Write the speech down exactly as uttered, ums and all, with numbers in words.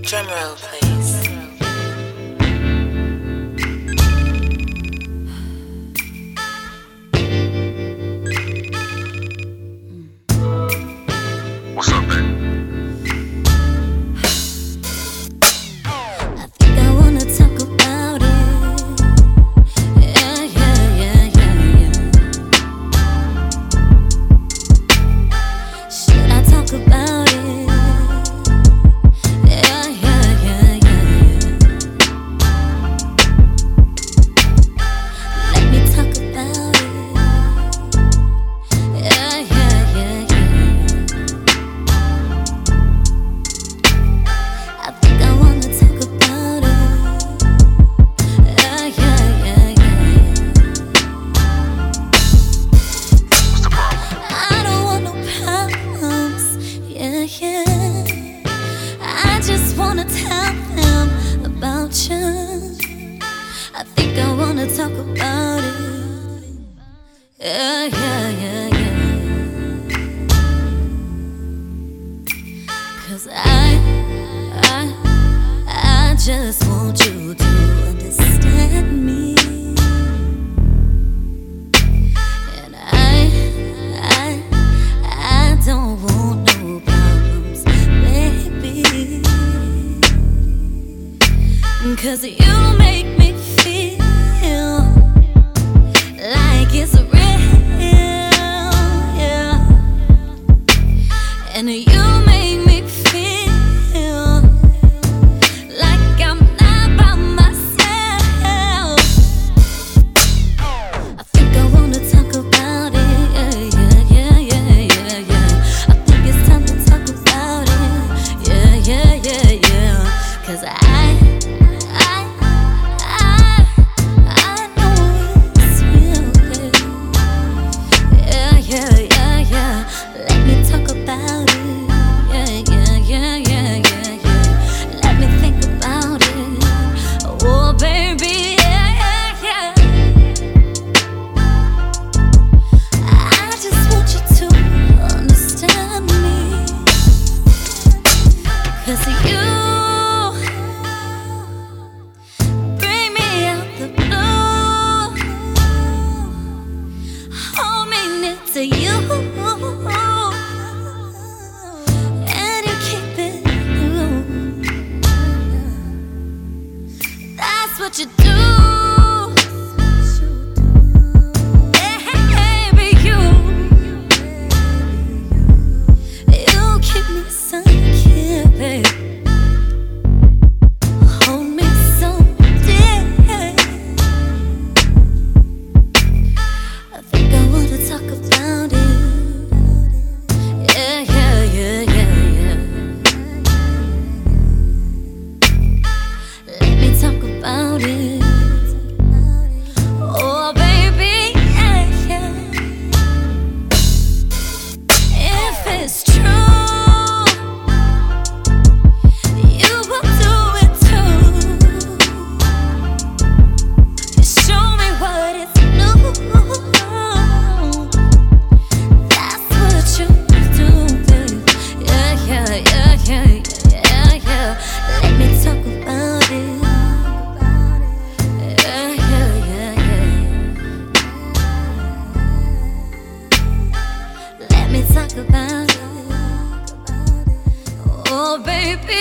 Drum roll, please. What's up, babe? I think I wanna talk about it. Yeah, yeah, yeah, yeah, yeah. Should I talk about it? Yeah, yeah, yeah, yeah, yeah. Let me talk about it. Yeah, yeah, yeah, yeah. I think I wanna talk about it. Yeah, yeah, yeah, yeah. What's the problem? I don't want no problems. Yeah, yeah. I just wanna tell them about you. I think I wanna talk about it. Yeah, yeah, yeah, yeah. 'Cause I, I, I just want you to understand me. And I, I, I don't want no problems, baby. 'Cause you make me feel like it's real, yeah. And you make me feel like I'm not by myself. I think I wanna talk about it, yeah, yeah, yeah, yeah, yeah, yeah. I think it's time to talk about it, yeah, yeah, yeah, yeah. 'Cause I, I, I, I know it's real, babe. Yeah, yeah, yeah, yeah. Let me talk about it. Yeah, yeah, yeah, yeah, yeah, yeah. Let me think about it. Oh, baby, yeah, yeah, yeah. I just want you to understand me. 'Cause you bring me out the blue, hold me near to you, and you keep it blue. That's what you do. Yeah, baby, you, you keep me secure, babe. Hold me so dear. I think I wanna talk about it. Yeah, yeah, yeah, yeah, yeah. Let me talk about it. Oh, baby, yeah, yeah. If it's true, you will do it too. You show me what it's new. That's what you do, babe. Yeah, yeah, yeah, yeah, yeah, yeah. Let me talk about it. Yeah, yeah, yeah, yeah. Let me talk about it. Oh, baby.